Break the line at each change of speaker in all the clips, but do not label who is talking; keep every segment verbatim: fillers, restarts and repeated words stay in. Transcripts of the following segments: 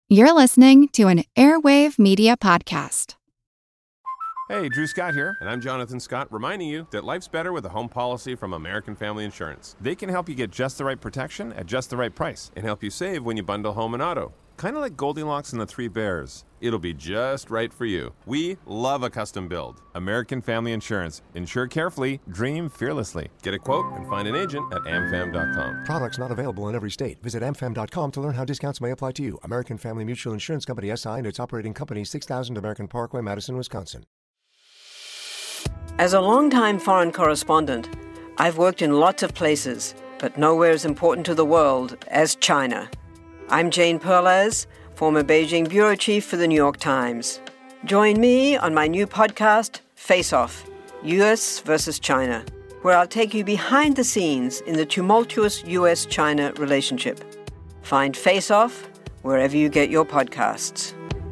You're listening to an Airwave Media Podcast.
Hey, Drew Scott here, and I'm Jonathan Scott, reminding you that life's better with a home policy from American Family Insurance. They can help you get just the right protection at just the right price and help you save when you bundle home and auto. Kind of like Goldilocks and the Three Bears. It'll be just right for you. We love a custom build. American Family Insurance. Insure carefully, dream fearlessly. Get a quote and find an agent at am fam dot com.
Products not available in every state. Visit am fam dot com to learn how discounts may apply to you. American Family Mutual Insurance Company S I and its operating company, six thousand American Parkway, Madison, Wisconsin.
As a longtime foreign correspondent, I've worked in lots of places, but nowhere as important to the world as China. I'm Jane Perlez, former Beijing bureau chief for the New York Times. Join me on my new podcast, Face Off, U S versus China, where I'll take you behind the scenes in the tumultuous U S China relationship. Find Face Off wherever you get your podcasts.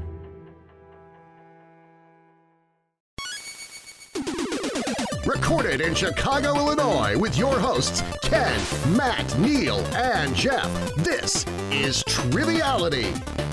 Recorded in Chicago, Illinois, with your hosts, Ken, Matt, Neil, and Jeff. This is Triviality.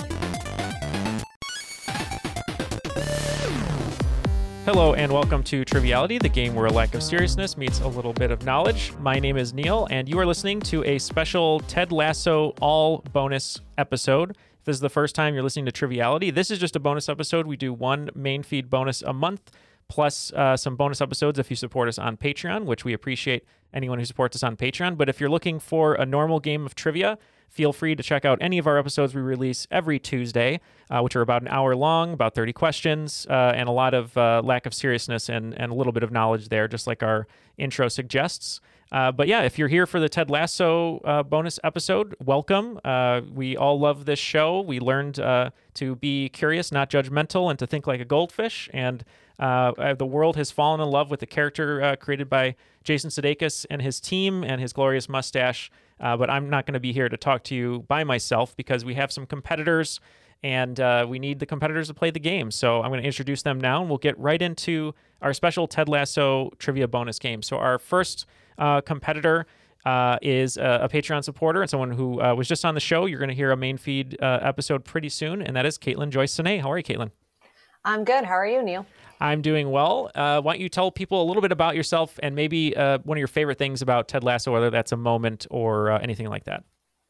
Hello and welcome to Triviality, the game where a lack of seriousness meets a little bit of knowledge. My name is Neil, and you are listening to a special Ted Lasso all bonus episode. If this is the first time you're listening to Triviality, this is just a bonus episode. We do one main feed bonus a month, plus uh, some bonus episodes if you support us on Patreon, which we appreciate anyone who supports us on Patreon. But if you're looking for a normal game of trivia, feel free to check out any of our episodes we release every Tuesday, uh, which are about an hour long, about thirty questions, uh, and a lot of uh, lack of seriousness and, and a little bit of knowledge there, just like our intro suggests. Uh, but yeah, if you're here for the Ted Lasso uh, bonus episode, welcome. Uh, we all love this show. We learned uh, to be curious, not judgmental, and to think like a goldfish. And uh, the world has fallen in love with the character uh, created by Jason Sudeikis and his team and his glorious mustache. Uh, but I'm not going to be here to talk to you by myself because we have some competitors and uh, we need the competitors to play the game. So I'm going to introduce them now, and we'll get right into our special Ted Lasso trivia bonus game. So our first uh, competitor uh, is a, a Patreon supporter and someone who uh, was just on the show. You're going to hear a main feed uh, episode pretty soon, and that is Caitlin Joyce Sine. How are you, Caitlin?
I'm good. How are you, Neil?
I'm doing well. Uh, why don't you tell people a little bit about yourself and maybe uh, one of your favorite things about Ted Lasso, whether that's a moment or uh, anything like that?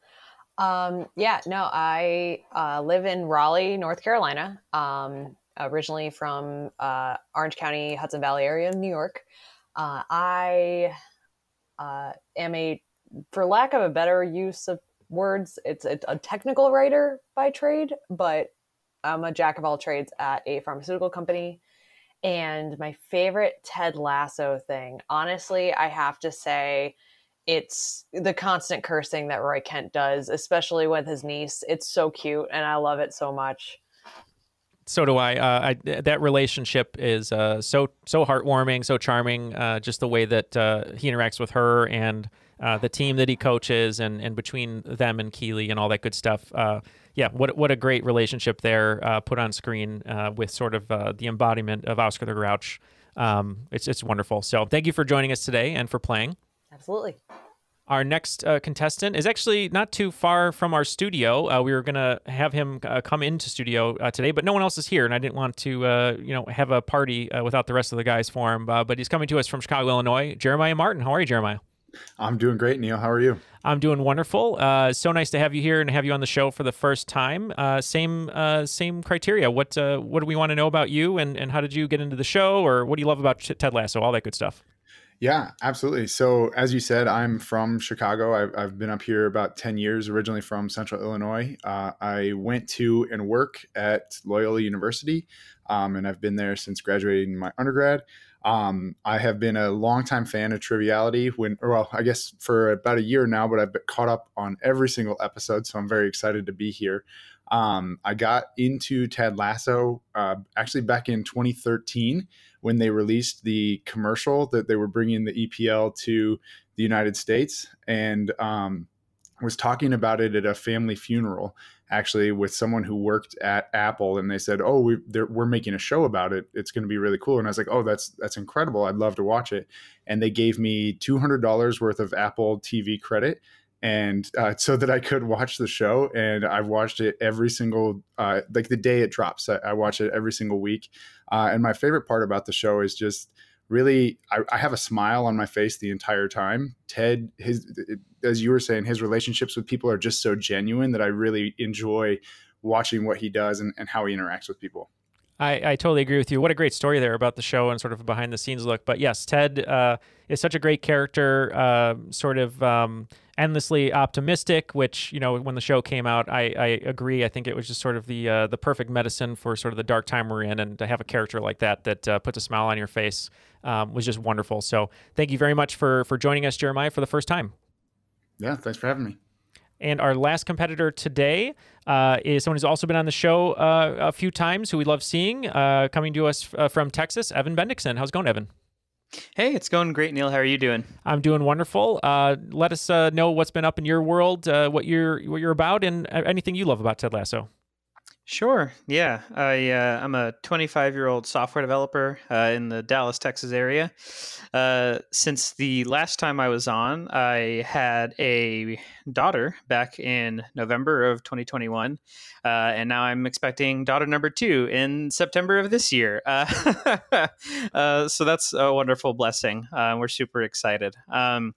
Um, yeah, no, I uh, live in Raleigh, North Carolina, um, originally from uh, Orange County, Hudson Valley area of New York. Uh, I uh, am a, for lack of a better use of words, it's a, a technical writer by trade, but I'm a jack of all trades at a pharmaceutical company. And my favorite Ted Lasso thing, honestly, I have to say, it's the constant cursing that Roy Kent does, especially with his niece. It's so cute, and I love it so much.
So do I. Uh, I that relationship is uh, so so heartwarming, so charming. Uh, just the way that uh, he interacts with her and uh, the team that he coaches, and, and between them and Keeley and all that good stuff. Uh, yeah, what what a great relationship there uh, put on screen uh, with sort of uh, the embodiment of Oscar the Grouch. Um, it's it's wonderful. So thank you for joining us today and for playing.
Absolutely.
Our next uh, contestant is actually not too far from our studio. Uh, we were going to have him uh, come into studio uh, today, but no one else is here, and I didn't want to, uh, you know, have a party uh, without the rest of the guys for him. Uh, but he's coming to us from Chicago, Illinois. Jeremiah Martin, how are you, Jeremiah?
I'm doing great, Neil. How are you?
I'm doing wonderful. Uh, so nice to have you here and have you on the show for the first time. Uh, same uh, same criteria. What uh, what do we want to know about you, and, and how did you get into the show, or what do you love about Ted Lasso, all that good stuff?
Yeah, absolutely. So as you said, I'm from Chicago. I've, I've been up here about ten years, originally from Central Illinois. Uh, I went to and work at Loyola University, um, and I've been there since graduating my undergrad. Um, I have been a longtime fan of Triviality, when, or well, I guess for about a year now, but I've been caught up on every single episode, so I'm very excited to be here. Um, I got into Ted Lasso uh, actually back in twenty thirteen when they released the commercial that they were bringing the E P L to the United States, and um, was talking about it at a family funeral, actually, with someone who worked at Apple, and they said, "Oh, we, we're making a show about it. It's going to be really cool." And I was like, "Oh, that's that's incredible. I'd love to watch it." And they gave me two hundred dollars worth of Apple T V credit. and uh, so that I could watch the show. And I've watched it every single, uh, like the day it drops, I, I watch it every single week. Uh, and my favorite part about the show is just really, I, I have a smile on my face the entire time. Ted, his, as you were saying, his relationships with people are just so genuine that I really enjoy watching what he does and, and how he interacts with people.
I, I totally agree with you. What a great story there about the show and sort of a behind the scenes look. But yes, Ted uh, is such a great character, uh, sort of um, endlessly optimistic, which, you know, when the show came out, I, I agree. I think it was just sort of the uh, the perfect medicine for sort of the dark time we're in. And to have a character like that that uh, puts a smile on your face um, was just wonderful. So thank you very much for, for joining us, Jeremiah, for the first time.
Yeah, thanks for having me.
And our last competitor today uh, is someone who's also been on the show uh, a few times, who we love seeing, uh, coming to us uh, from Texas, Evan Bendixson. How's it going, Evan?
Hey, it's going great, Neil. How are you doing?
I'm doing wonderful. Uh, let us uh, know what's been up in your world, uh, what you're what you're about, and anything you love about Ted Lasso.
Sure. Yeah, I uh, I'm a twenty-five-year-old software developer uh, in the Dallas, Texas area. Uh, since the last time I was on, I had a daughter back in November of twenty twenty-one, uh, and now I'm expecting daughter number two in September of this year. Uh, uh, so that's a wonderful blessing. Uh, we're super excited. Um,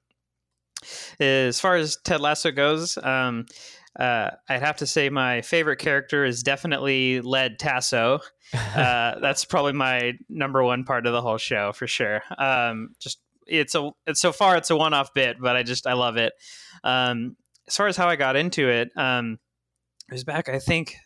as far as Ted Lasso goes, um, Uh, I'd have to say my favorite character is definitely Led Tasso. Uh, that's probably my number one part of the whole show for sure. Um, just it's a it's so far it's a one-off bit, but I just I love it. Um, as far as how I got into it, um, it was back I think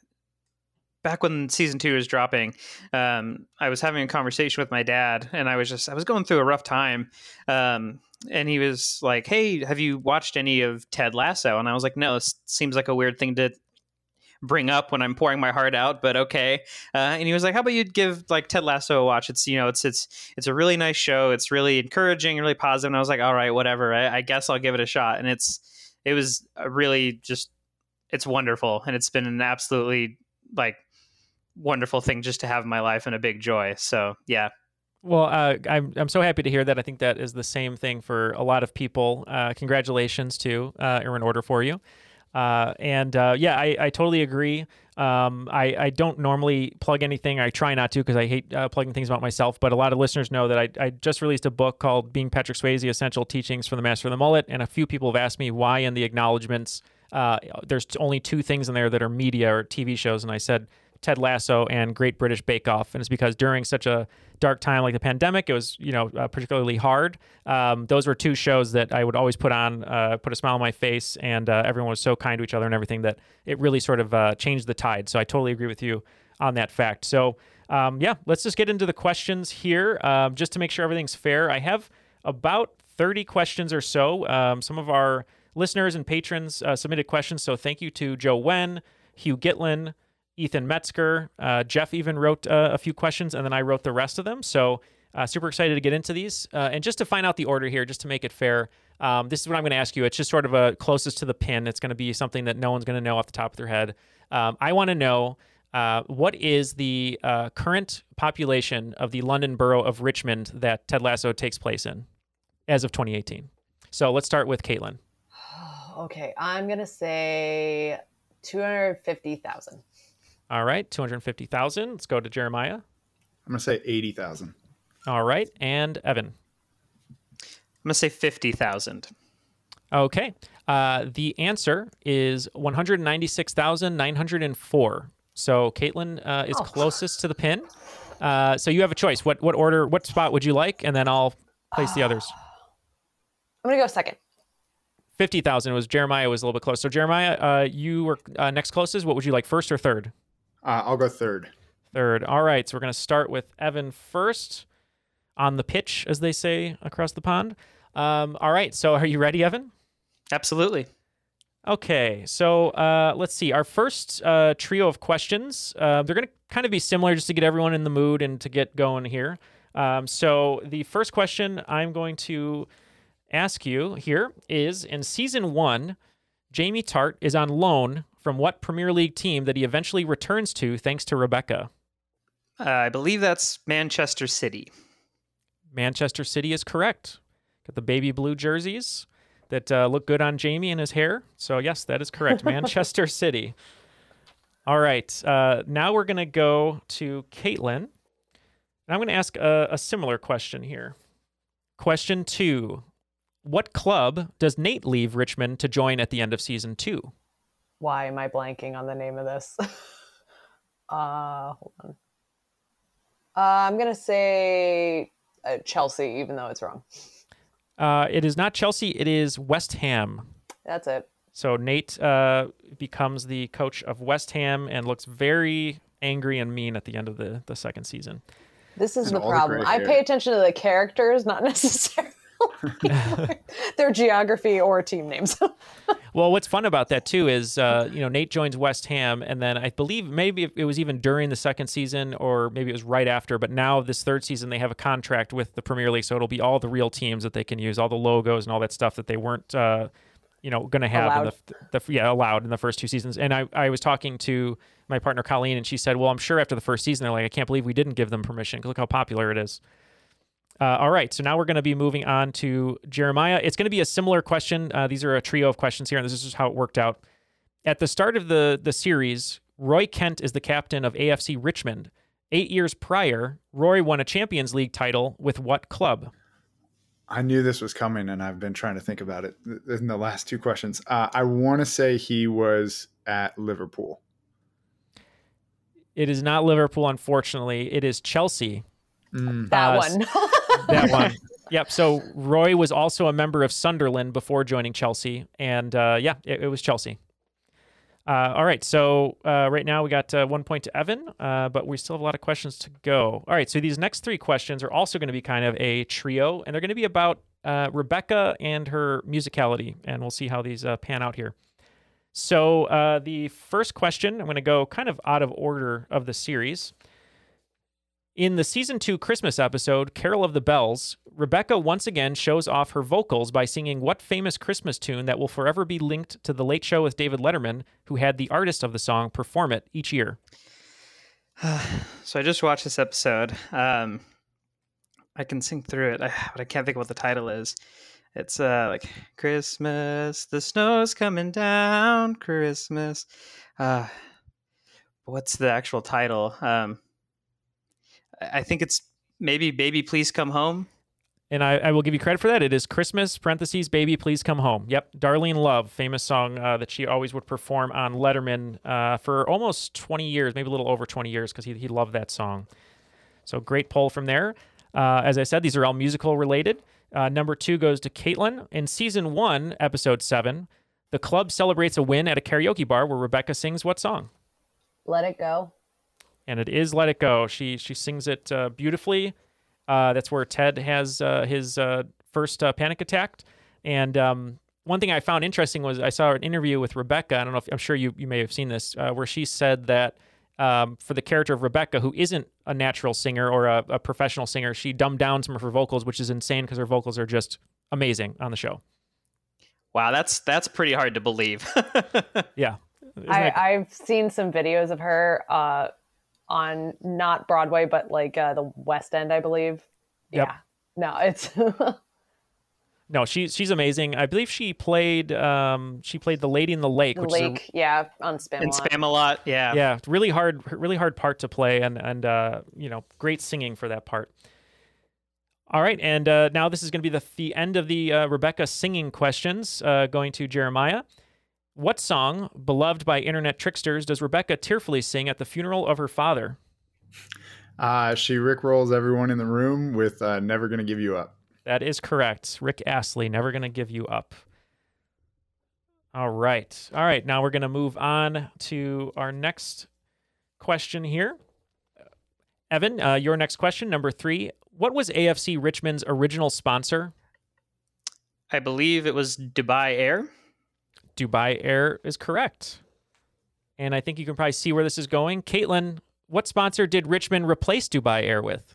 back when season two was dropping. Um, I was having a conversation with my dad, and I was just I was going through a rough time. Um, And he was like, hey, have you watched any of Ted Lasso? And I was like, no, it seems like a weird thing to bring up when I'm pouring my heart out, but okay. Uh, and he was like, how about you give like Ted Lasso a watch? It's, you know, it's, it's, it's a really nice show. It's really encouraging, really positive. And I was like, all right, whatever. I, I guess I'll give it a shot. And it's, it was a really just, it's wonderful. And it's been an absolutely like wonderful thing just to have in my life and a big joy. So yeah.
Well, uh, I'm I'm so happy to hear that. I think that is the same thing for a lot of people. Uh, congratulations too, uh, are in order for you. Uh, and uh, yeah, I, I totally agree. Um, I, I don't normally plug anything. I try not to because I hate uh, plugging things about myself. But a lot of listeners know that I, I just released a book called Being Patrick Swayze, Essential Teachings from the Master of the Mullet. And a few people have asked me why in the acknowledgments uh, there's only two things in there that are media or T V shows. And I said Ted Lasso and Great British Bake Off. And it's because during such a dark time like the pandemic, it was, you know, uh, particularly hard. Um, those were two shows that I would always put on, uh, put a smile on my face, and uh, everyone was so kind to each other and everything that it really sort of uh, changed the tide. So I totally agree with you on that fact. So um, yeah, let's just get into the questions here, um, just to make sure everything's fair. I have about thirty questions or so. Um, some of our listeners and patrons uh, submitted questions, so thank you to Joe Wen, Hugh Gitlin, Ethan Metzger, uh, Jeff even wrote uh, a few questions, and then I wrote the rest of them. So uh, super excited to get into these. Uh, and just to find out the order here, just to make it fair, um, this is what I'm going to ask you. It's just sort of a closest to the pin. It's going to be something that no one's going to know off the top of their head. Um, I want to know uh, what is the uh, current population of the London borough of Richmond that Ted Lasso takes place in as of twenty eighteen. So let's start with Caitlin.
Okay, I'm going to say two hundred fifty thousand.
All right, two hundred fifty thousand. Let's go to Jeremiah.
I'm going to say eighty thousand.
All right, and Evan.
I'm going to say fifty thousand.
Okay. Uh, the answer is one hundred ninety-six thousand nine hundred four. So Caitlin uh, is oh. closest to the pin. Uh, so you have a choice. What what order, what spot would you like? And then I'll place the others.
I'm going to go second.
fifty thousand was Jeremiah was a little bit close. So Jeremiah, uh, you were uh, next closest. What would you like, first or third?
Uh, I'll go third.
Third. All right. So we're going to start with Evan first on the pitch, as they say across the pond. Um, all right. So are you ready, Evan?
Absolutely.
Okay. So uh, let's see. Our first uh, trio of questions, uh, they're going to kind of be similar just to get everyone in the mood and to get going here. Um, so the first question I'm going to ask you here is, in season one, Jamie Tartt is on loan from what Premier League team that he eventually returns to thanks to Rebecca?
Uh, I believe that's Manchester City.
Manchester City is correct. Got the baby blue jerseys. that uh, look good on Jamie and his hair. So yes, that is correct. Manchester City. All right. Uh, now we're going to go to Caitlin. And I'm going to ask a, a similar question here. Question two. What club does Nate leave Richmond to join at the end of season two?
Why am I blanking on the name of this? uh, hold on. Uh, I'm going to say uh, Chelsea, even though it's wrong.
Uh, it is not Chelsea. It is West Ham.
That's it.
So Nate uh, becomes the coach of West Ham and looks very angry and mean at the end of the, the second season.
This is
And
the
all the
problem.
gray
I
hair.
pay attention to the characters, not necessarily their geography or team names.
Well, what's fun about that too is, uh, you know, Nate joins West Ham, and then I believe maybe it was even during the second season, or maybe it was right after. But now this third season, they have a contract with the Premier League, so it'll be all the real teams that they can use, all the logos and all that stuff that they weren't, uh, you know, going to have
Allowed.
in the, the yeah allowed in the first two seasons. And I, I was talking to my partner Colleen, and she said, "Well, I'm sure after the first season, they're like, I can't believe we didn't give them permission. Look how popular it is." Uh, all right, so now we're going to be moving on to Jeremiah. It's going to be a similar question. Uh, these are a trio of questions here, and this is just how it worked out. At the start of the, the series, Roy Kent is the captain of A F C Richmond. Eight years prior, Roy won a Champions League title with what club?
I knew this was coming, and I've been trying to think about it in the last two questions. Uh, I want to say he was at Liverpool.
It is not Liverpool, unfortunately. It is Chelsea.
Mm.
that
Uh,
one.
That one. Yep. So Roy was also a member of Sunderland before joining Chelsea. And uh, yeah, it, it was Chelsea. Uh, all right. So uh, right now we got uh, one point to Evan, uh, but we still have a lot of questions to go. All right. So these next three questions are also going to be kind of a trio, and they're going to be about uh, Rebecca and her musicality. And we'll see how these uh, pan out here. So uh, the first question, I'm going to go kind of out of order of the series. In the season two Christmas episode, Carol of the Bells, Rebecca once again shows off her vocals by singing what famous Christmas tune that will forever be linked to The Late Show with David Letterman, who had the artist of the song perform it each year?
So I just watched this episode. Um, I can sing through it, I, but I can't think of what the title is. It's uh, like, Christmas, the snow's coming down, Christmas. Uh, what's the actual title? Um, I think it's maybe Baby Please Come Home.
And I, I will give you credit for that. It is Christmas, parentheses, Baby Please Come Home. Yep, Darlene Love, famous song uh, that she always would perform on Letterman uh, for almost twenty years, maybe a little over twenty years, because he, he loved that song. So great poll from there. Uh, as I said, these are all musical related. Uh, number two goes to Caitlin. In season one, episode seven, the club celebrates a win at a karaoke bar where Rebecca sings what song?
Let It Go.
And it is Let It Go. She she sings it uh, beautifully. Uh, that's where Ted has uh, his uh, first uh, panic attack. And um, one thing I found interesting was I saw an interview with Rebecca. I don't know if I'm sure you, you may have seen this, uh, where she said that um, for the character of Rebecca, who isn't a natural singer or a, a professional singer, she dumbed down some of her vocals, which is insane because her vocals are just amazing on the show.
Wow, that's that's pretty hard to believe.
Yeah. Isn't
I,
that-
I've seen some videos of her uh, on not Broadway, but like uh, the West End, I believe.
Yep.
Yeah. No, it's
No, she's she's amazing. I believe she played um she played the Lady in the Lake,
the
which
lake.
is
Yeah, on Spam.
And Spam a lot, yeah.
a, yeah, really hard really hard part to play, and and uh you know, great singing for that part. All right, and uh, now this is going to be the the end of the uh, Rebecca singing questions. Uh, going to Jeremiah. What song, beloved by internet tricksters, does Rebecca tearfully sing at the funeral of her father?
Uh, she rickrolls everyone in the room with uh, Never Gonna Give You Up.
That is correct. Rick Astley, Never Gonna Give You Up. All right. All right. Now we're going to move on to our next question here. Evan, uh, your next question, number three. What was A F C Richmond's original sponsor?
I believe it was Dubai Air.
Dubai Air is correct. And I think you can probably see where this is going. Caitlin, what sponsor did Richmond replace Dubai Air with?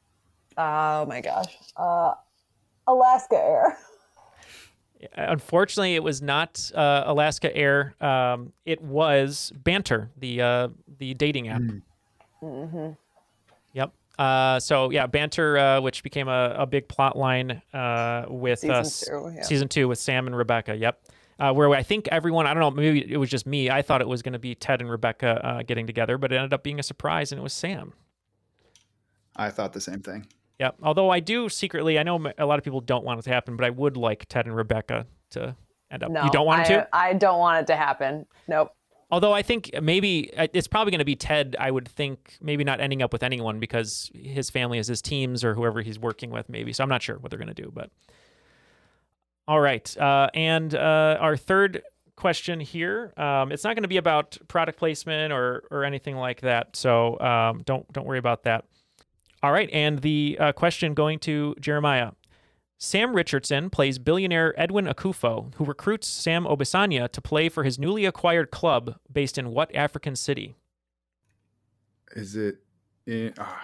Oh my gosh. Uh, Alaska Air.
Unfortunately, it was not uh, Alaska Air. Um, it was Banter, the uh, the dating app.
Mm-hmm.
Yep. Uh, so yeah, Banter, uh, which became a, a big plot line uh, with
Season
uh,
two, yeah.
season two with Sam and Rebecca. Yep. Uh, where I think everyone, I don't know, maybe it was just me. I thought it was going to be Ted and Rebecca uh, getting together, but it ended up being a surprise, and it was Sam.
I thought the same thing.
Yeah. Although I do secretly, I know a lot of people don't want it to happen, but I would like Ted and Rebecca to end up.
No,
You don't want
I,
it to?
I don't want it to happen. Nope.
Although I think maybe uh, it's probably going to be Ted, I would think, maybe not ending up with anyone because his family is his teams or whoever he's working with, maybe. So I'm not sure what they're going to do. But all right. Uh, and uh, our third question here, um, it's not going to be about product placement or or anything like that. So um, don't don't worry about that. All right. And the uh, question going to Jeremiah. Sam Richardson plays billionaire Edwin Akufo, who recruits Sam Obisanya to play for his newly acquired club based in what African city?
Is it in, ah,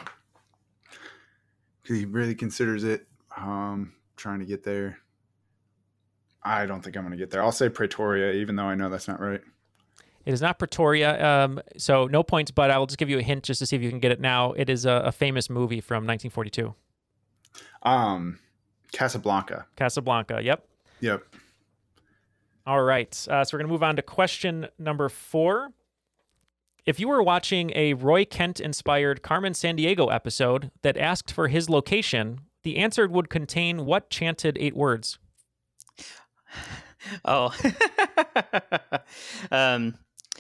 he really considers it um, trying to get there. I don't think I'm going to get there. I'll say Pretoria, even though I know that's not right.
It is not Pretoria, um, so no points, but I'll just give you a hint just to see if you can get it now. It is a, a famous movie from nineteen forty-two.
Um, Casablanca.
Casablanca, yep.
Yep.
All right, uh, so we're going to move on to question number four. If you were watching a Roy Kent-inspired Carmen Sandiego episode that asked for his location, the answer would contain what chanted eight words?
Oh. um,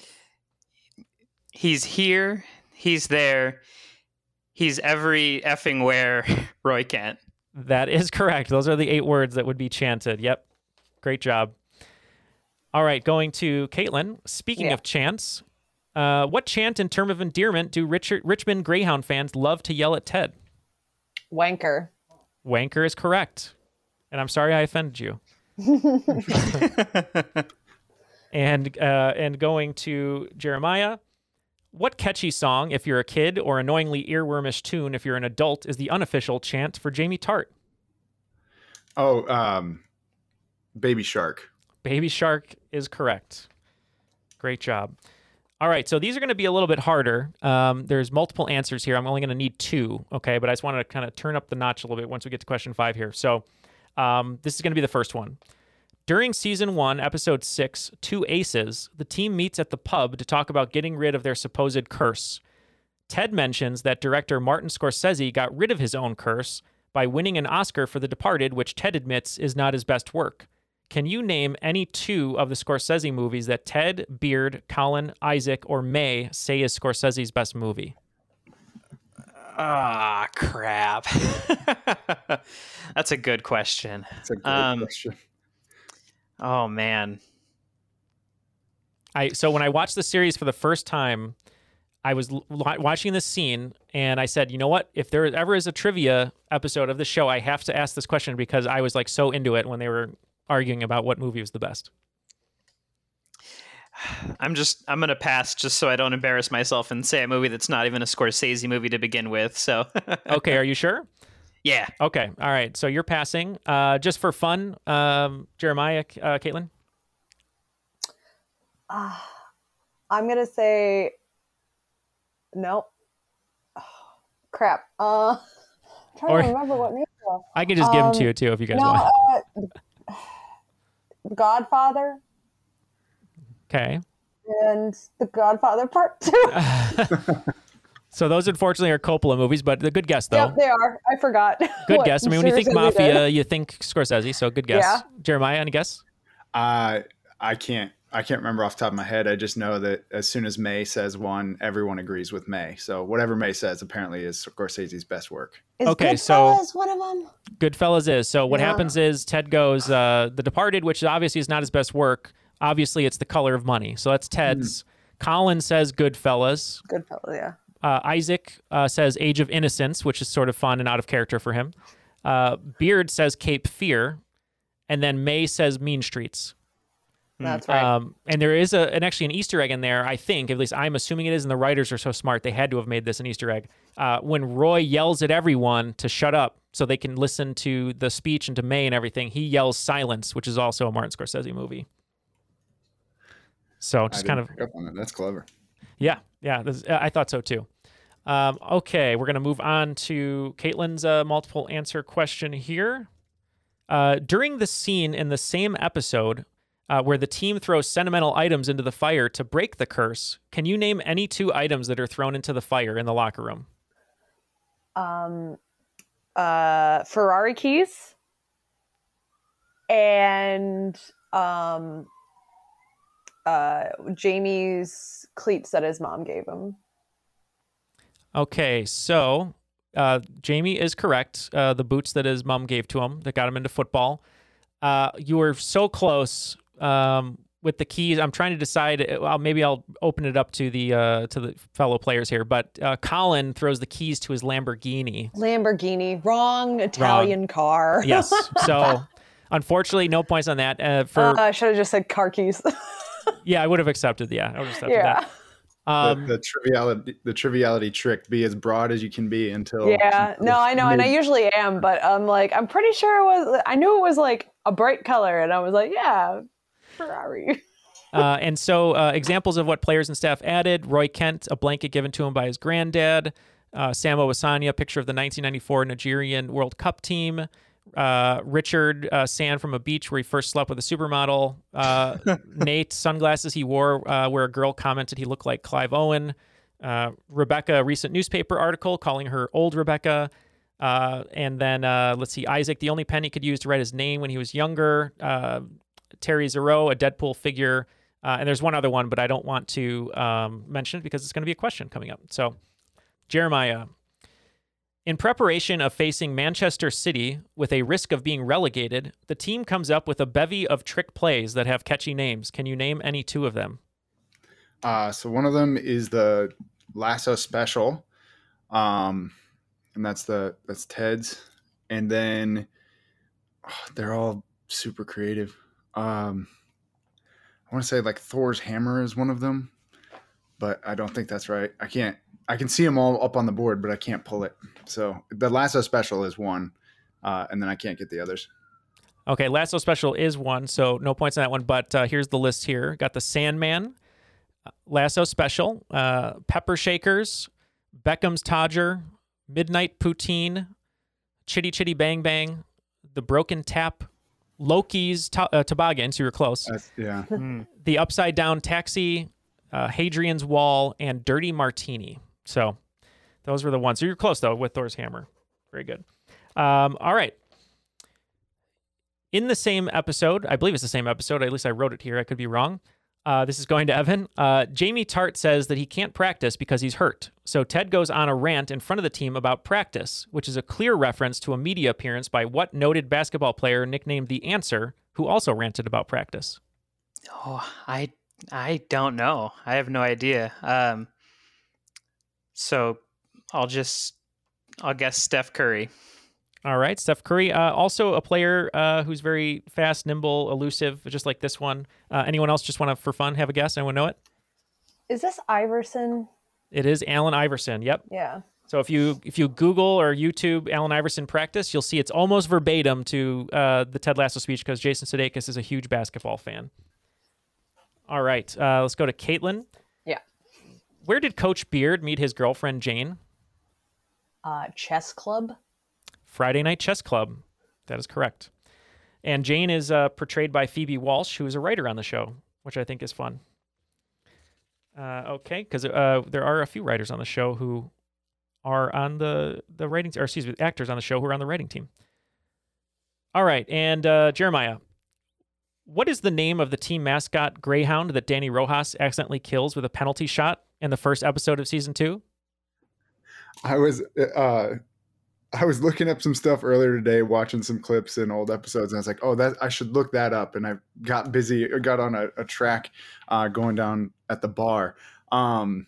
he's here. He's there. He's every effing where Roy Kent.
That is correct. Those are the eight words that would be chanted. Yep. Great job. All right, going to Caitlin. Speaking
Yeah.
of chants, uh, what chant in term of endearment do Richard, Richmond Greyhound fans love to yell at Ted?
Wanker.
Wanker is correct. And I'm sorry I offended you. and uh, and going to Jeremiah, what catchy song, if you're a kid, or annoyingly earwormish tune, if you're an adult, is the unofficial chant for Jamie Tart?
Oh, um, Baby Shark.
Baby Shark is correct. Great job. All right, so these are going to be a little bit harder. Um, there's multiple answers here. I'm only going to need two, okay? But I just want to kind of turn up the notch a little bit once we get to question five here. So um, this is going to be the first one. During season one, episode six, Two Aces, the team meets at the pub to talk about getting rid of their supposed curse. Ted mentions that director Martin Scorsese got rid of his own curse by winning an Oscar for The Departed, which Ted admits is not his best work. Can you name any two of the Scorsese movies that Ted, Beard, Colin, Isaac, or May say is Scorsese's best movie?
Ah, crap. That's a good question.
That's a great
Um,
question.
Oh, man.
I so when I watched the series for the first time, I was l- watching this scene and I said, you know what? If there ever is a trivia episode of the show, I have to ask this question because I was like so into it when they were arguing about what movie was the best.
I'm just, I'm going to pass just so I don't embarrass myself and say a movie that's not even a Scorsese movie to begin with. So,
Okay, are you sure?
yeah.
Okay, all right. So you're passing. Uh, just for fun, um, Jeremiah, uh, Caitlin?
Uh, I'm going to say, no. Oh, crap. Uh, I'm trying
Or-
to remember what name it was.
I can just give them to
Um,
you too if you guys
No,
want.
uh, Godfather
Okay.
and The Godfather Part Two.
So those unfortunately are Coppola movies, but a good guess though.
Yep, they are. I forgot.
Good
what
guess. I mean, when you think
Scorsese did.
Mafia, you think Scorsese, so good guess.
Yeah.
Jeremiah, any guess?
Uh, I can't. I can't remember off the top of my head. I just know that as soon as May says one, everyone agrees with May. So whatever May says apparently is Scorsese's best work.
Is
Okay, so-
Goodfellas one of them?
Goodfellas is. So what
Yeah.
happens is Ted goes, uh, The Departed, which obviously is not his best work. Obviously, it's The Color of Money. So that's Ted's. Colin says Goodfellas.
Goodfellas, yeah.
Uh, Isaac uh, says Age of Innocence, which is sort of fun and out of character for him. Uh, Beard says Cape Fear. And then May says Mean Streets.
That's right.
Um, and there is a, an actually an Easter egg in there, I think, at least I'm assuming it is, and the writers are so smart, they had to have made this an Easter egg. Uh, when Roy yells at everyone to shut up so they can listen to the speech and to May and everything, he yells silence, which is also a Martin Scorsese movie. So
I
just
didn't
kind of,
pick up on it. That's clever.
yeah, yeah, this, I thought so too. Um, okay, we're going to move on to Caitlin's uh, multiple answer question here. Uh, during the scene in the same episode uh, where the team throws sentimental items into the fire to break the curse, can you name any two items that are thrown into the fire in the locker room?
Um, uh, Ferrari keys and um, uh, Jamie's cleats that his mom gave him.
Okay, so uh, Jamie is correct. Uh, the boots that his mom gave to him that got him into football. Uh, you were so close um, with the keys. I'm trying to decide. Well, maybe I'll open it up to the uh, to the fellow players here. But uh, Colin throws the keys to his Lamborghini.
Lamborghini, wrong Italian
Wrong.
car.
Yes. So unfortunately, no points on that. Uh, for
uh, I should have just said car keys.
yeah, I would have accepted. Yeah, I would have accepted
yeah.
that. Um,
the, the triviality, the triviality trick: be as broad as you can be until.
Yeah, no, I know, and I usually am, but I'm like, I'm pretty sure it was. I knew it was like a bright color, and I was like, yeah, Ferrari.
uh, and so, uh, examples of what players and staff added: Roy Kent, a blanket given to him by his granddad; uh, Sam Owasanya, a picture of the nineteen ninety-four Nigerian World Cup team; uh, Richard uh, sand from a beach where he first slept with a supermodel; uh, Nate, sunglasses he wore uh, where a girl commented he looked like Clive Owen; uh, Rebecca, a recent newspaper article calling her old Rebecca; uh, and then uh, let's see, Isaac, the only pen he could use to write his name when he was younger; uh, Terry Zero, a Deadpool figure; uh, and there's one other one, but I don't want to um, mention it because it's going to be a question coming up. So, Jeremiah. In preparation of facing Manchester City with a risk of being relegated, the team comes up with a bevy of trick plays that have catchy names. Can you name any two of them?
Uh, so one of them is the Lasso Special, um, and that's the that's Ted's. And then oh, they're all super creative. Um, I want to say like Thor's Hammer is one of them, but I don't think that's right. I can't. I can see them all up on the board, but I can't pull it. So the Lasso Special is one, uh, and then I can't get the others.
Okay, Lasso Special is one, so no points on that one. But uh, here's the list here. Got the Sandman, Lasso Special, uh, Pepper Shakers, Beckham's Todger, Midnight Poutine, Chitty Chitty Bang Bang, The Broken Tap, Loki's to- uh, Toboggan, so you were close.
That's, yeah.
The Upside Down Taxi, uh, Hadrian's Wall, and Dirty Martini. So those were the ones. So you're close, though, with Thor's Hammer. Very good. Um, all right. In the same episode, I believe it's the same episode. At least I wrote it here. I could be wrong. Uh, this is going to Evan. Uh, Jamie Tart says that he can't practice because he's hurt. So Ted goes on a rant in front of the team about practice, which is a clear reference to a media appearance by what noted basketball player nicknamed The Answer, who also ranted about practice?
Oh, I I don't know. I have no idea. Um, so I'll just I'll guess Steph Curry.
All right, Steph Curry, uh, also a player uh, who's very fast, nimble, elusive, just like this one. Uh, anyone else just want to, for fun, have a guess? Anyone know it?
Is this Iverson?
It is Allen Iverson. Yep.
Yeah.
So if you if you Google or YouTube Allen Iverson practice, you'll see it's almost verbatim to uh, the Ted Lasso speech because Jason Sudeikis is a huge basketball fan. All right, uh, let's go to Caitlin.
Yeah.
Where did Coach Beard meet his girlfriend Jane?
Uh, chess club.
Friday Night Chess Club. That is correct. And Jane is uh, portrayed by Phoebe Walsh, who is a writer on the show, which I think is fun. Uh, okay, because uh, there are a few writers on the show who are on the the writing, or excuse me, actors on the show who are on the writing team. All right, and uh, Jeremiah, what is the name of the team mascot Greyhound that Danny Rojas accidentally kills with a penalty shot in the first episode of season two?
I was uh, I was looking up some stuff earlier today, watching some clips and old episodes, and I was like, "Oh, that I should look that up." And I got busy, got on a, a track uh, going down at the bar. Um,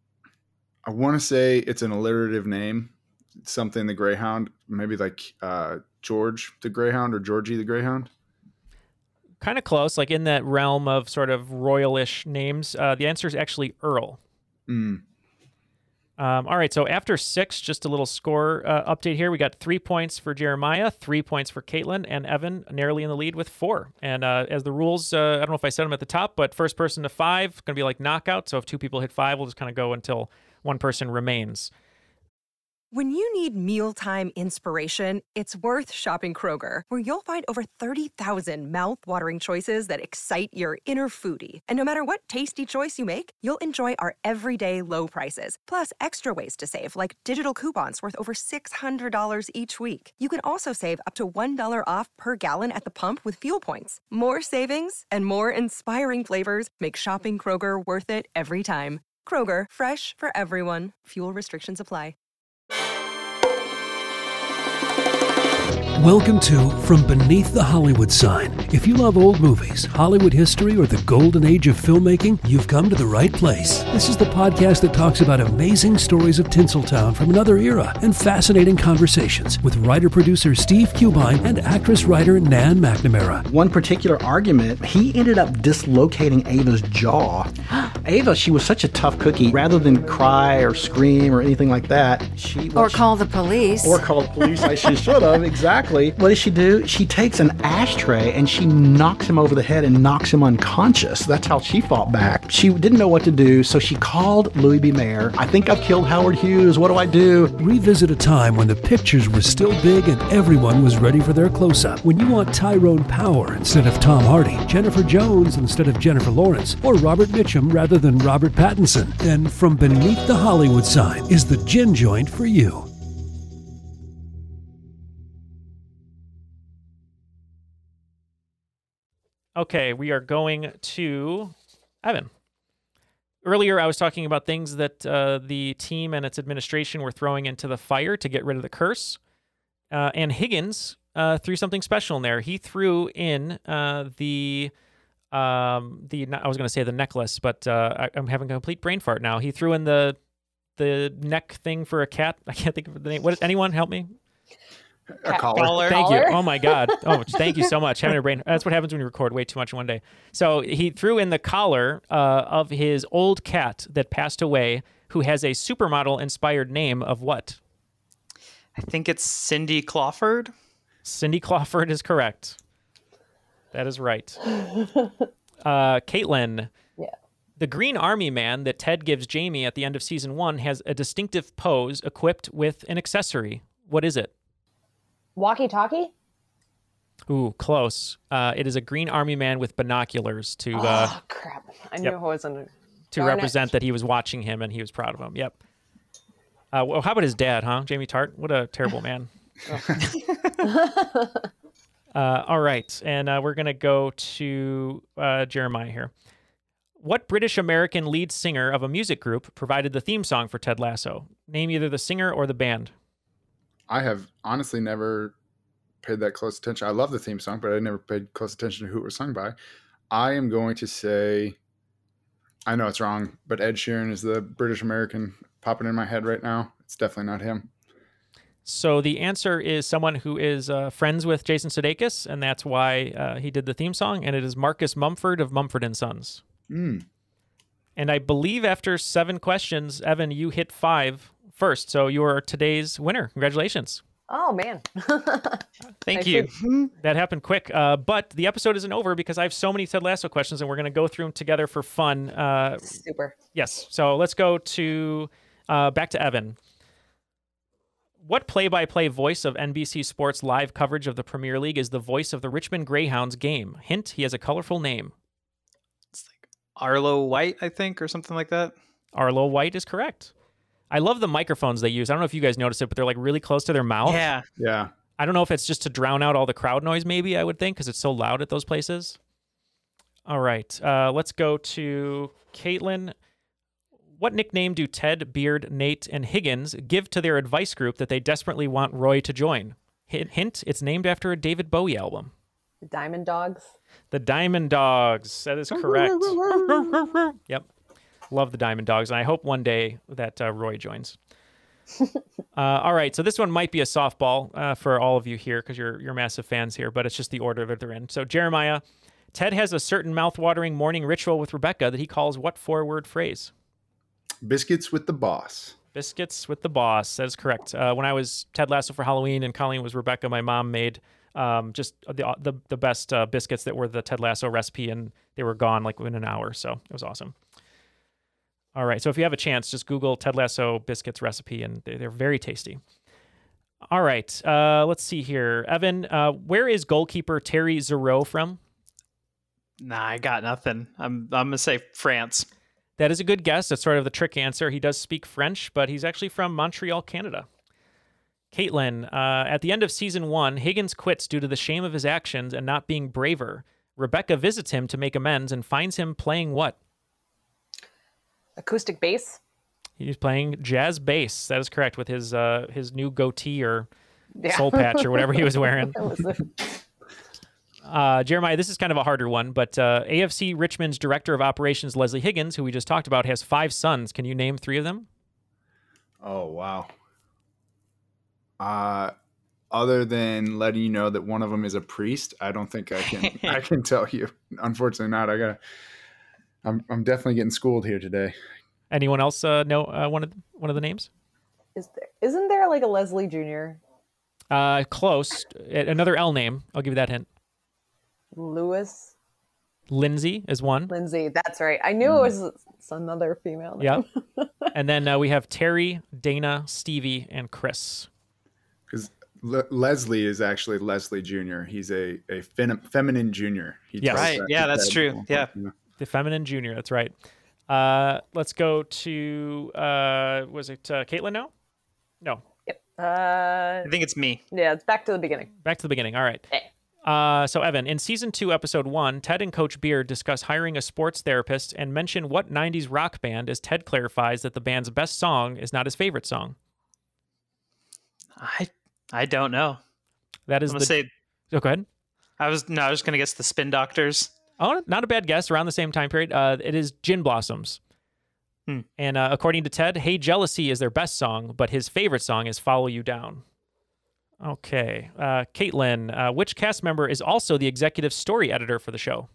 I want to say it's an alliterative name, something the Greyhound, maybe like uh, George the Greyhound or Georgie the Greyhound.
Kind of close, like in that realm of sort of royalish names. Uh, the answer is actually Earl.
Mm.
Um, all right, so after six, just a little score uh, update here. We got three points for Jeremiah, three points for Caitlin, and Evan narrowly in the lead with four. And uh, as the rules, uh, I don't know if I said them at the top, but first person to five, going to be like knockout. So if two people hit five, we'll just kind of go until one person remains.
When you need mealtime inspiration, it's worth shopping Kroger, where you'll find over thirty thousand mouth-watering choices that excite your inner foodie. And no matter what tasty choice you make, you'll enjoy our everyday low prices, plus extra ways to save, like digital coupons worth over six hundred dollars each week. You can also save up to one dollar off per gallon at the pump with fuel points. More savings and more inspiring flavors make shopping Kroger worth it every time. Kroger, fresh for everyone. Fuel restrictions apply.
Welcome to From Beneath the Hollywood Sign. If you love old movies, Hollywood history, or the golden age of filmmaking, you've come to the right place. This is the podcast that talks about amazing stories of Tinseltown from another era and fascinating conversations with writer-producer Steve Cubine and actress-writer Nan McNamara.
One particular argument, he ended up dislocating Ava's jaw. Ava, she was such a tough cookie. Rather than cry or scream or anything like that, she...
Or call the police.
Or call the police, like she should have, exactly. What does she do? She takes an ashtray and she knocks him over the head and knocks him unconscious. That's how she fought back. She didn't know what to do, so she called Louis B. Mayer. I think I've killed Howard Hughes. What do I do?
Revisit a time when the pictures were still big and everyone was ready for their close-up. When you want Tyrone Power instead of Tom Hardy, Jennifer Jones instead of Jennifer Lawrence, or Robert Mitchum rather than Robert Pattinson, then From Beneath the Hollywood Sign is the gin joint for you.
Okay, we are going to Evan. Earlier, I was talking about things that uh, the team and its administration were throwing into the fire to get rid of the curse. Uh, and Higgins uh, threw something special in there. He threw in uh, the, um, the I was going to say the necklace, but uh, I, I'm having a complete brain fart now. He threw in the the neck thing for a cat. I can't think of the name. What? Anyone help me?
A collar.
Thank you. Oh my God. Oh, thank you so much. Having a brain. That's what happens when you record way too much in one day. So he threw in the collar uh, of his old cat that passed away, who has a supermodel-inspired name of what?
I think it's Cindy Clawford.
Cindy Clawford is correct. That is right. Uh, Caitlin.
Yeah.
The Green Army Man that Ted gives Jamie at the end of season one has a distinctive pose equipped with an accessory. What is it?
Walkie-talkie?
Ooh, close. Uh, it is a Green Army Man with binoculars to uh,
oh, crap. I knew
yep,
it wasn't.
to represent it. That he was watching him and he was proud of him. Yep. Uh, well, how about his dad, huh? Jamie Tart? What a terrible man. uh, all right. And uh, we're going to go to uh, Jeremiah here. What British-American lead singer of a music group provided the theme song for Ted Lasso? Name either the singer or the band.
I have honestly never paid that close attention. I love the theme song, but I never paid close attention to who it was sung by. I am going to say, I know it's wrong, but Ed Sheeran is the British American popping in my head right now. It's definitely not him.
So the answer is someone who is uh, friends with Jason Sudeikis, and that's why uh, he did the theme song, and it is Marcus Mumford of Mumford and Sons.
Mm.
And I believe after seven questions, Evan, you hit five first, so you are today's winner. Congratulations.
Oh, man.
Thank you. That happened quick. Uh, but the episode isn't over because I have so many Ted Lasso questions, and we're going to go through them together for fun. Uh,
Super.
Yes. So let's go to uh, back to Evan. What play-by-play voice of N B C Sports live coverage of the Premier League is the voice of the Richmond Greyhounds game? Hint, he has a colorful name.
It's like Arlo White, I think, or something like that.
Arlo White is correct. I love the microphones they use. I don't know if you guys noticed it, but they're like really close to their mouth.
Yeah.
Yeah.
I don't know if it's just to drown out all the crowd noise, maybe, I would think, because it's so loud at those places. All right. Uh, let's go to Caitlin. What nickname do Ted, Beard, Nate, and Higgins give to their advice group that they desperately want Roy to join? Hint, it's named after a David Bowie album.
The Diamond Dogs?
The Diamond Dogs. That is correct. Yep. Love the Diamond Dogs, and I hope one day that uh, Roy joins. uh, all right, so this one might be a softball uh, for all of you here because you're you're massive fans here, but it's just the order that they're in. So Jeremiah, Ted has a certain mouth-watering morning ritual with Rebecca that he calls what four-word phrase?
Biscuits with the boss.
Biscuits with the Boss. That is correct. Uh, when I was Ted Lasso for Halloween and Colleen was Rebecca, my mom made um, just the the, the best uh, biscuits that were the Ted Lasso recipe, and they were gone like within an hour. So it was awesome. All right. So if you have a chance, just Google Ted Lasso biscuits recipe, and they, they're very tasty. All right. Uh, let's see here. Evan, uh, where is goalkeeper Terry Zero from?
Nah, I got nothing. I'm I'm gonna say France.
That is a good guess. That's sort of the trick answer. He does speak French, but he's actually from Montreal, Canada. Caitlin, uh, at the end of season one, Higgins quits due to the shame of his actions and not being braver. Rebecca visits him to make amends and finds him playing what?
Acoustic bass.
He's playing jazz bass. That is correct, with his uh, his new goatee or
Yeah.
soul patch or whatever he was wearing.
That was a-
Uh, Jeremiah, this is kind of a harder one, but uh, A F C Richmond's Director of Operations, Leslie Higgins, who we just talked about, has five sons. Can you name three of them?
Oh, wow. Uh, other than letting you know that one of them is a priest, I don't think I can I can tell you. Unfortunately not. I got I'm I'm definitely getting schooled here today.
Anyone else uh, know uh, one of one of the names?
Is there, isn't there like a Leslie Junior?
Uh, close. Another L name. I'll give you that hint.
Lewis?
Lindsay is one.
Lindsay, that's right. I knew it was another female name.
Yep. And then uh, we have Terry, Dana, Stevie, and Chris.
Because Le- Leslie is actually Leslie Junior He's a a fem- feminine junior. He
Yes.
tells
Right.
that
Yeah,
to
that's
Ted.
true. Yeah.
The feminine junior. That's right. Uh, let's go to, uh, was it uh, Caitlin now? No.
Yep. Uh,
I think it's me.
yeah, it's back to the beginning.
Back to the beginning. All right.
Eh.
Uh, so, Evan, in season two, episode one, Ted and Coach Beard discuss hiring a sports therapist and mention what nineties rock band as Ted clarifies that the band's best song is not his favorite song.
I I don't know.
That is
I'm
the.
gonna say.
Oh, go ahead.
I was no. I was gonna guess the Spin Doctors.
Oh, not a bad guess. Around the same time period. Uh, it is Gin Blossoms.
Hmm.
And uh, according to Ted, Hey Jealousy is their best song, but his favorite song is Follow You Down. Okay. Uh, Caitlin, uh, which cast member is also the executive story editor for the show?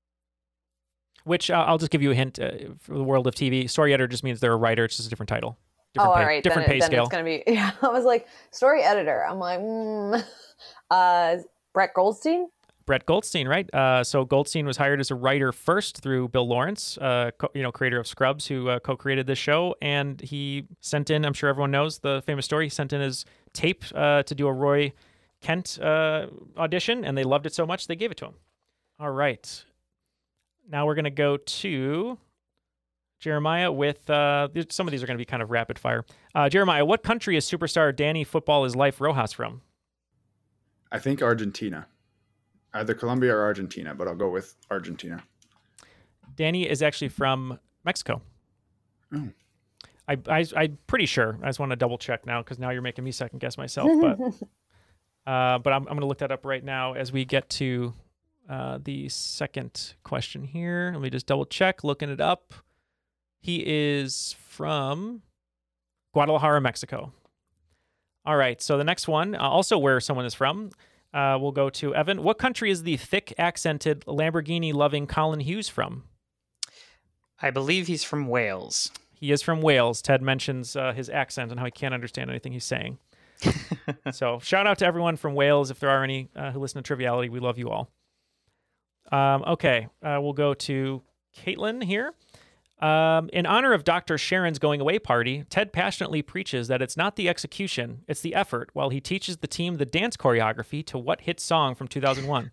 Which uh, I'll just give you a hint uh, for the world of T V. Story editor just means they're a writer. It's just a different title. Different
oh,
pay,
all right.
Different
then,
pay
then
scale.
it's gonna be. Yeah, I was like story editor. I'm like, mm. uh, Brett Goldstein.
Brett Goldstein, right? Uh, so Goldstein was hired as a writer first through Bill Lawrence, uh, co- you know, creator of Scrubs, who uh, co-created this show, and he sent in. I'm sure everyone knows the famous story. He sent in his tape uh, to do a Roy Kent uh, audition, and they loved it so much they gave it to him. All right, now we're gonna go to Jeremiah with uh, some of these are gonna be kind of rapid fire. Uh, Jeremiah, what country is superstar Danny Football is Life Rojas from?
I think Argentina. Either Colombia or Argentina, but I'll go with Argentina.
Danny is actually from Mexico.
Oh.
I, I, I'm pretty sure. I just want to double check now because now you're making me second guess myself. But uh, but I'm, I'm going to look that up right now as we get to uh, the second question here. Let me just double check, looking it up. He is from Guadalajara, Mexico. All right. So the next one, uh, also where someone is from. Uh, we'll go to Evan. What country is the thick, accented, Lamborghini-loving Colin Hughes from?
I believe he's from Wales.
He is from Wales. Ted mentions uh, his accent and how he can't understand anything he's saying. So shout out to everyone from Wales. If there are any uh, who listen to Triviality, we love you all. Um, okay, uh, we'll go to Caitlin here. Um, in honor of Doctor Sharon's going away party, Ted passionately preaches that it's not the execution, it's the effort, while he teaches the team the dance choreography to what hit song from two thousand one?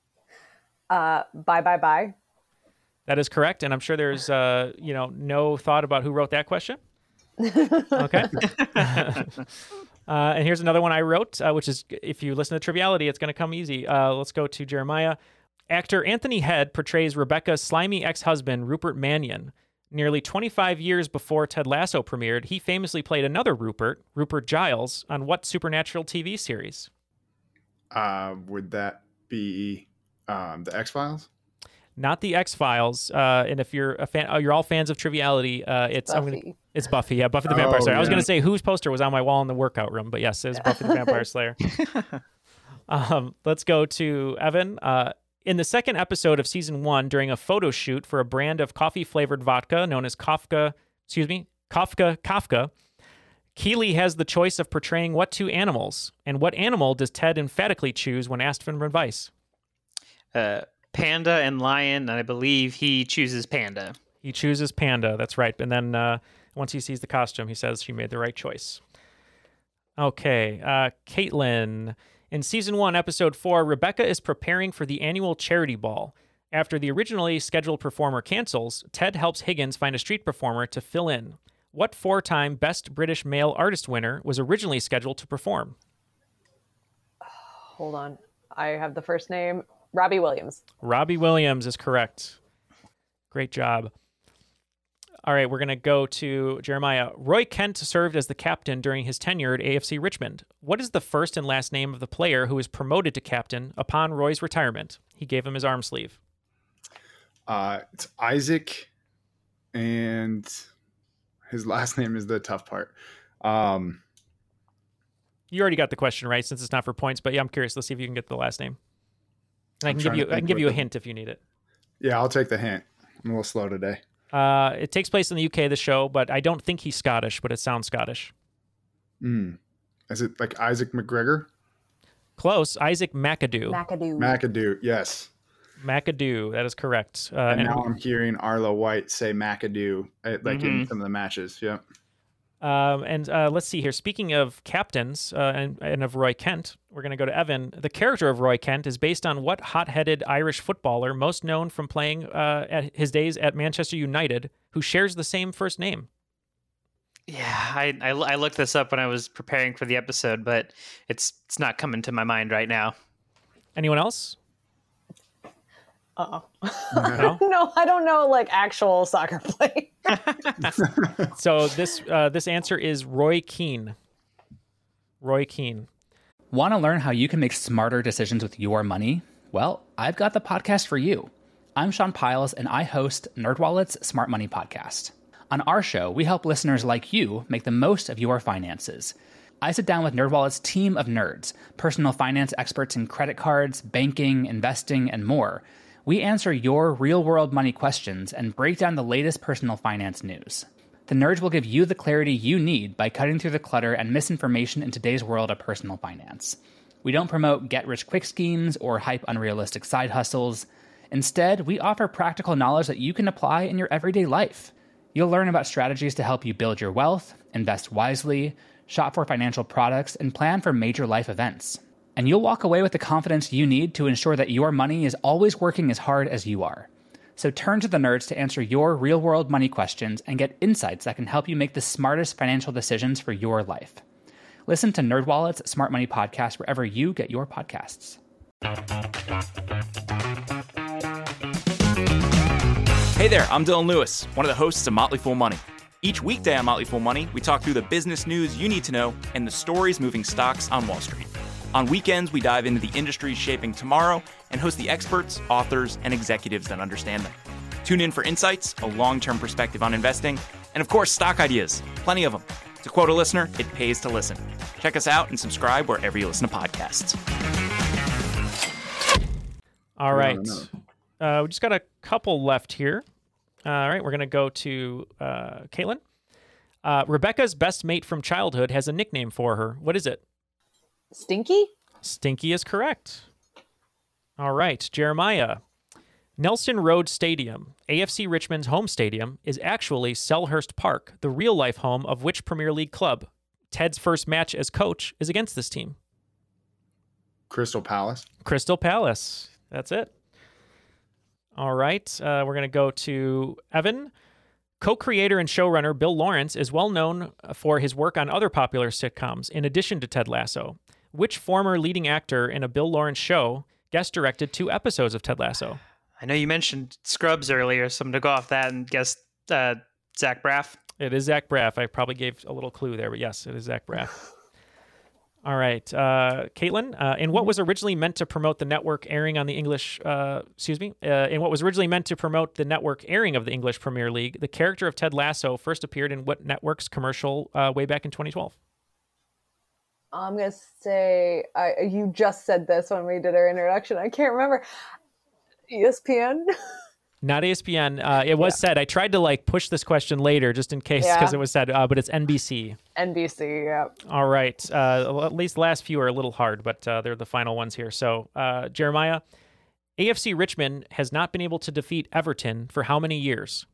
Uh, bye, bye, bye.
That is correct, and I'm sure there's uh, you know, no thought about who wrote that question. Okay. uh, and here's another one I wrote, uh, which is, if you listen to Triviality, it's going to come easy. Uh, let's go to Jeremiah. Actor Anthony Head portrays Rebecca's slimy ex-husband, Rupert Mannion. Nearly twenty-five years before Ted Lasso premiered, he famously played another Rupert, Rupert Giles, on what supernatural T V series?
Uh, would that be um, the X-Files?
Not the X-Files. Uh, and if you're a fan, oh, you're all fans of Triviality, uh, it's I'm gonna,
Buffy.
it's Buffy. Yeah, Buffy the Vampire
Oh,
Slayer. I was
yeah.
going to say whose poster was on my wall in the workout room, but yes, it's Buffy the Vampire Slayer. um, let's go to Evan. Uh, In the second episode of season one, during a photo shoot for a brand of coffee-flavored vodka known as Kafka, excuse me, Kafka Kafka, Keeley has the choice of portraying what two animals, and what animal does Ted emphatically choose when asked for advice?
Uh, panda and lion, and I believe he chooses panda.
He chooses panda, that's right. And then uh, once he sees the costume, he says she made the right choice. Okay, uh, Caitlin. In season one, episode four, Rebecca is preparing for the annual charity ball. After the originally scheduled performer cancels, Ted helps Higgins find a street performer to fill in. What four-time Best British Male Artist winner was originally scheduled to perform?
Hold on. I have the first name. Robbie Williams.
Robbie Williams is correct. Great job. All right, we're going to go to Jeremiah. Roy Kent served as the captain during his tenure at A F C Richmond. What is the first and last name of the player who was promoted to captain upon Roy's retirement? He gave him his arm sleeve.
Uh, it's Isaac, and his last name is the tough part. Um,
you already got the question right since it's not for points, but yeah, I'm curious. Let's see if you can get the last name. And I can give you I can give you a hint if you need it.
Yeah, I'll take the hint. I'm a little slow today.
Uh, it takes place in the U K, the show, but I don't think he's Scottish, but it sounds Scottish.
Mm. Is it like Isaac McGregor?
Close. Isaac McAdoo.
McAdoo.
McAdoo, yes.
McAdoo, that is correct. Uh,
and,
and
now I'm hearing Arlo White say McAdoo, like mm-hmm. in some of the matches. Yeah.
Um, and uh, let's see here. Speaking of captains uh, and, and of Roy Kent, we're going to go to Evan. The character of Roy Kent is based on what hot-headed Irish footballer most known from playing uh, at his days at Manchester United, who shares the same first name?
Yeah, I, I, I looked this up when I was preparing for the episode, but it's it's not coming to my mind right now.
Anyone else?
Uh-oh. No? No, I don't know, like, actual soccer play.
So this uh, this answer is Roy Keane. Roy Keane.
Want to learn how you can make smarter decisions with your money? Well, I've got the podcast for you. I'm Sean Piles, and I host NerdWallet's Smart Money Podcast. On our show, we help listeners like you make the most of your finances. I sit down with NerdWallet's team of nerds, personal finance experts in credit cards, banking, investing, and more. We answer your real-world money questions and break down the latest personal finance news. The nerds will give you the clarity you need by cutting through the clutter and misinformation in today's world of personal finance. We don't promote get-rich-quick schemes or hype unrealistic side hustles. Instead, we offer practical knowledge that you can apply in your everyday life. You'll learn about strategies to help you build your wealth, invest wisely, shop for financial products, and plan for major life events. And you'll walk away with the confidence you need to ensure that your money is always working as hard as you are. So turn to the nerds to answer your real-world money questions and get insights that can help you make the smartest financial decisions for your life. Listen to NerdWallet's Smart Money Podcast wherever you get your podcasts.
Hey there, I'm Dylan Lewis, one of the hosts of Motley Fool Money. Each weekday on Motley Fool Money, we talk through the business news you need to know and the stories moving stocks on Wall Street. On weekends, we dive into the industries shaping tomorrow and host the experts, authors, and executives that understand them. Tune in for insights, a long-term perspective on investing, and of course, stock ideas. Plenty of them. To quote a listener, it pays to listen. Check us out and subscribe wherever you listen to podcasts.
All right. Uh, we just got a couple left here. All right, we're going to go to uh, Caitlin. Uh, Rebecca's best mate from childhood has a nickname for her. What is it?
Stinky?
Stinky is correct. All right, Jeremiah. Nelson Road Stadium, A F C Richmond's home stadium, is actually Selhurst Park, the real-life home of which Premier League club? Ted's first match as coach is against this team.
Crystal Palace.
Crystal Palace. That's it. All right, uh, we're going to go to Evan. Co-creator and showrunner Bill Lawrence is well known for his work on other popular sitcoms, in addition to Ted Lasso. Which former leading actor in a Bill Lawrence show guest directed two episodes of Ted Lasso?
I know you mentioned Scrubs earlier, so I'm going to go off that and guess uh, Zach Braff.
It is Zach Braff. I probably gave a little clue there, but yes, it is Zach Braff. All right, uh, Caitlin, uh, in what was originally meant to promote the network airing on the English, uh, excuse me, uh, in what was originally meant to promote the network airing of the English Premier League, the character of Ted Lasso first appeared in what network's commercial uh, way back in twenty twelve?
I'm going to say, I, you just said this when we did our introduction. I can't remember. E S P N?
Not E S P N. Uh, it was yeah. said. I tried to like push this question later just in case because yeah. it was said, uh, but it's N B C.
N B C, yeah.
All right. Uh, at least the last few are a little hard, but uh, they're the final ones here. So, uh, Jeremiah, A F C Richmond has not been able to defeat Everton for how many years?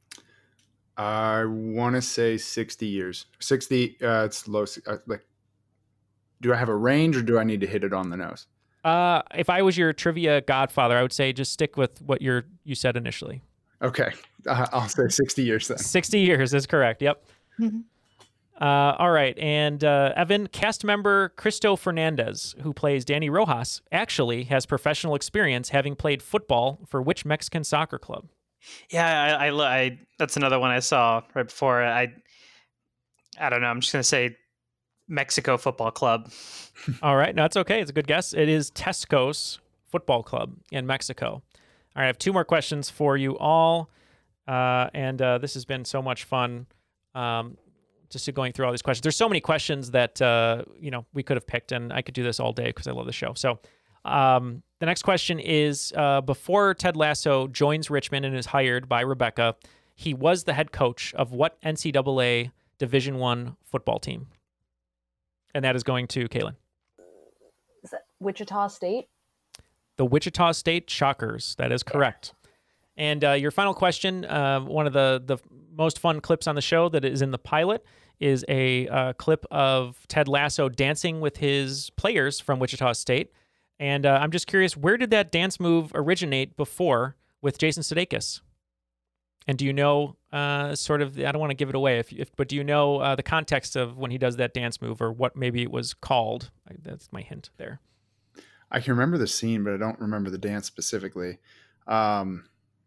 I want to say sixty years. sixty, uh, it's low. Uh, like, do I have a range or do I need to hit it on the nose?
Uh, if I was your trivia godfather, I would say just stick with what you're, you said initially.
Okay. Uh, I'll say sixty years then.
sixty years is correct. Yep. Mm-hmm. Uh, all right. And uh, Evan, cast member Cristo Fernandez, who plays Danny Rojas, actually has professional experience having played football for which Mexican soccer club?
Yeah, I, I, I that's another one I saw right before. I, I don't know. I'm just going to say Mexico Football Club.
All right. No, it's okay. It's a good guess. It is Tescos Football Club in Mexico. All right. I have two more questions for you all. Uh, and uh, this has been so much fun. Um, just going through all these questions. There's so many questions that, uh, you know, we could have picked, and I could do this all day because I love the show. So um, the next question is, uh, before Ted Lasso joins Richmond and is hired by Rebecca, he was the head coach of what N C double A Division One football team? And that is going to Kaylin.
Is that Wichita State?
The Wichita State Shockers. That is correct. Yeah. And uh, your final question, uh, one of the, the most fun clips on the show that is in the pilot is a uh, clip of Ted Lasso dancing with his players from Wichita State. And uh, I'm just curious, where did that dance move originate before with Jason Sudeikis? And do you know uh, sort of, I don't want to give it away, if, if but do you know uh, the context of when he does that dance move or what maybe it was called? That's my hint there.
I can remember the scene, but I don't remember the dance specifically. Um,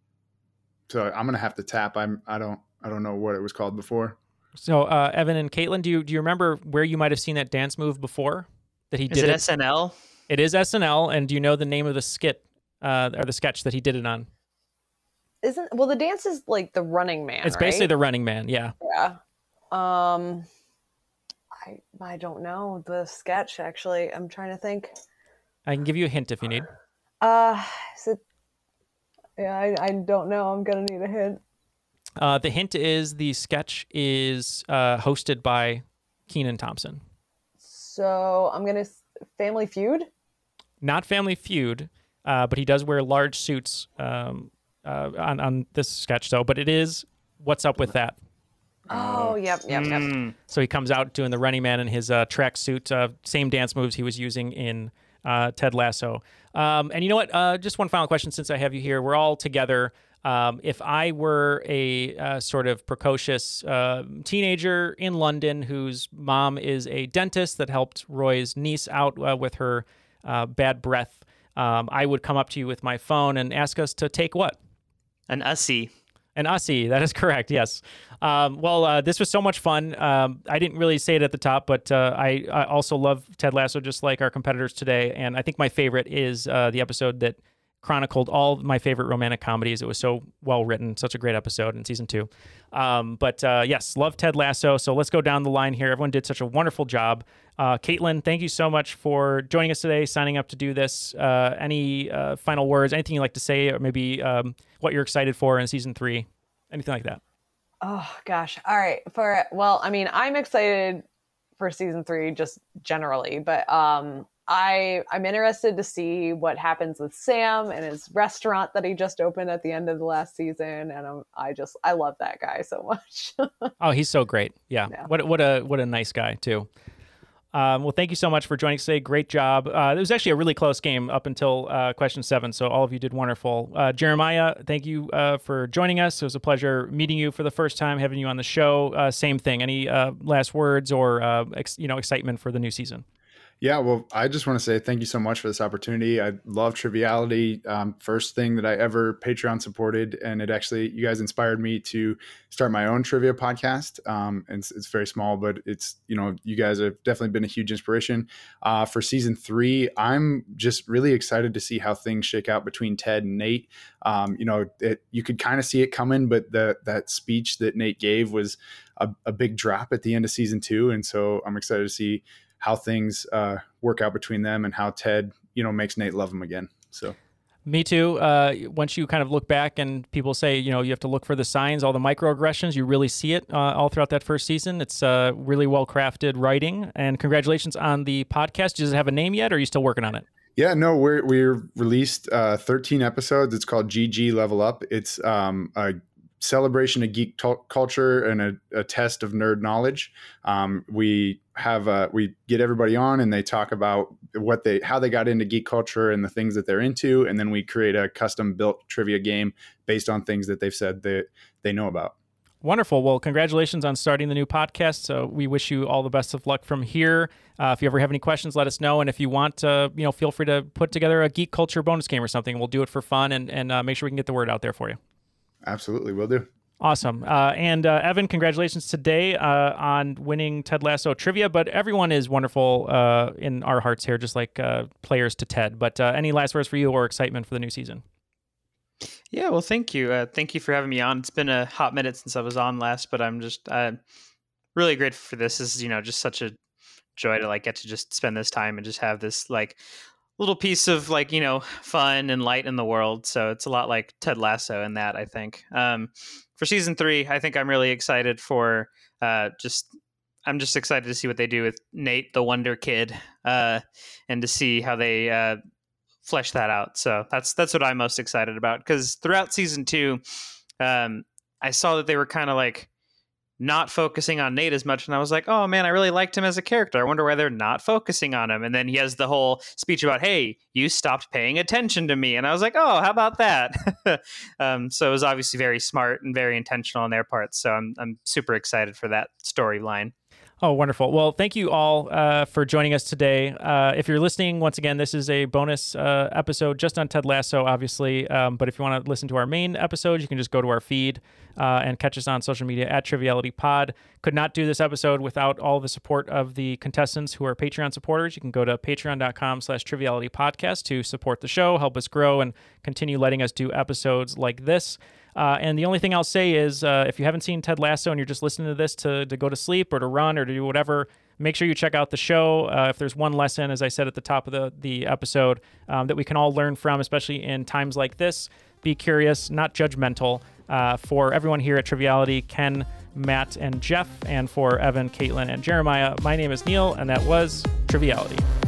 so I'm going to have to tap. I'm, I don't, I don't know what it was called before.
So uh, Evan and Caitlin, do you, do you remember where you might have seen that dance move before that he
is
did
it?
it?
S N L?
It is S N L. And do you know the name of the skit uh, or the sketch that he did it on?
Isn't well the dance is like the Running Man.
It's
right?
basically the Running Man, yeah.
Yeah. Um I I don't know the sketch actually. I'm trying to think.
I can give you a hint if you need.
Uh is it Yeah, I, I don't know. I'm gonna need a hint.
Uh the hint is the sketch is uh hosted by Kenan Thompson.
So I'm gonna Family Feud?
Not Family Feud, uh, but he does wear large suits um Uh, on, on this sketch, though, but it is What's Up With That?
Oh, yep, yep, yep.
Mm. So he comes out doing the Running Man in his uh, track suit, uh, same dance moves he was using in uh, Ted Lasso. Um, and you know what? Uh, just one final question since I have you here. We're all together. Um, if I were a uh, sort of precocious uh, teenager in London whose mom is a dentist that helped Roy's niece out uh, with her uh, bad breath, um, I would come up to you with my phone and ask us to take what?
An Ussie.
An Ussie. That is correct. Yes. Um, well, uh, this was so much fun. Um, I didn't really say it at the top, but uh, I, I also love Ted Lasso just like our competitors today. And I think my favorite is uh, the episode that chronicled all my favorite romantic comedies. It was so well written, such a great episode in season two. Um, but uh, yes, love Ted Lasso. So let's go down the line here. Everyone did such a wonderful job. Uh, Caitlin, thank you so much for joining us today, signing up to do this. Uh, any uh, final words, anything you'd like to say, or maybe um, what you're excited for in season three, anything like that?
Oh gosh. All right. For, well, I mean, I'm excited for season three just generally, but um, I, I'm interested to see what happens with Sam and his restaurant that he just opened at the end of the last season. And I'm, I just, I love that guy so much.
Oh, he's so great. Yeah. yeah. What, what a, what a nice guy too. Um, well, thank you so much for joining us today. Great job. Uh, it was actually a really close game up until uh, question seven, so all of you did wonderful. Uh, Jeremiah, thank you uh, for joining us. It was a pleasure meeting you for the first time, having you on the show. Uh, same thing. Any uh, last words or uh, ex- you know excitement for the new season?
Yeah, well, I just want to say thank you so much for this opportunity. I love Triviality. Um, first thing that I ever Patreon supported, and it actually, you guys inspired me to start my own trivia podcast. Um, and it's, it's very small, but it's, you know, you guys have definitely been a huge inspiration. Uh, for season three, I'm just really excited to see how things shake out between Ted and Nate. Um, you know, it, you could kind of see it coming, but the, that speech that Nate gave was a, a big drop at the end of season two. And so I'm excited to see how things uh, work out between them and how Ted, you know, makes Nate love him again. So
Me too. Uh, once you kind of look back and people say, you know, you have to look for the signs, all the microaggressions, you really see it uh, all throughout that first season. It's uh, really well-crafted writing. And congratulations on the podcast. Does it have a name yet, or are you still working on it?
Yeah, no, we're we're released uh, thirteen episodes. It's called G G Level Up. It's um, a celebration of geek t- culture and a, a test of nerd knowledge. Um, we have uh, we get everybody on and they talk about what they how they got into geek culture and the things that they're into, and then we create a custom built trivia game based on things that they've said that they know about.
Wonderful. Well, congratulations on starting the new podcast. So we wish you all the best of luck from here. Uh, if you ever have any questions, let us know. And if you want, uh, you know, feel free to put together a geek culture bonus game or something. We'll do it for fun and and uh, make sure we can get the word out there for you.
Absolutely, will do.
Awesome. Uh, and uh, Evan, congratulations today uh, on winning Ted Lasso trivia. But everyone is wonderful uh, in our hearts here, just like uh, players to Ted. But uh, any last words for you or excitement for the new season?
Yeah, well, thank you. Uh, thank you for having me on. It's been a hot minute since I was on last, but I'm just uh, really grateful for this. This is, you know, just such a joy to like get to just spend this time and just have this like little piece of like, you know, fun and light in the world. So it's a lot like Ted Lasso in that, I think. Um, for season three, I think I'm really excited for uh, just, I'm just excited to see what they do with Nate, the Wonder Kid, uh, and to see how they uh, flesh that out. So that's, that's what I'm most excited about, because throughout season two, um, I saw that they were kind of like not focusing on Nate as much. And I was like, oh man, I really liked him as a character. I wonder why they're not focusing on him. And then he has the whole speech about, hey, you stopped paying attention to me. And I was like, oh, how about that? um, so it was obviously very smart and very intentional on their part. So I'm, I'm super excited for that storyline.
Oh, wonderful. Well, thank you all uh, for joining us today. Uh, if you're listening, once again, this is a bonus uh, episode just on Ted Lasso, obviously. Um, but if you want to listen to our main episode, you can just go to our feed uh, and catch us on social media at Triviality Pod. Could not do this episode without all the support of the contestants who are Patreon supporters. You can go to patreon.com slash Triviality Podcast to support the show, help us grow, and continue letting us do episodes like this. Uh, and the only thing I'll say is uh, if you haven't seen Ted Lasso and you're just listening to this to, to go to sleep or to run or to do whatever, make sure you check out the show. Uh, if there's one lesson, as I said at the top of the, the episode, um, that we can all learn from, especially in times like this, be curious, not judgmental. Uh, for everyone here at Triviality, Ken, Matt, and Jeff, and for Evan, Caitlin, and Jeremiah, my name is Neil, and that was Triviality.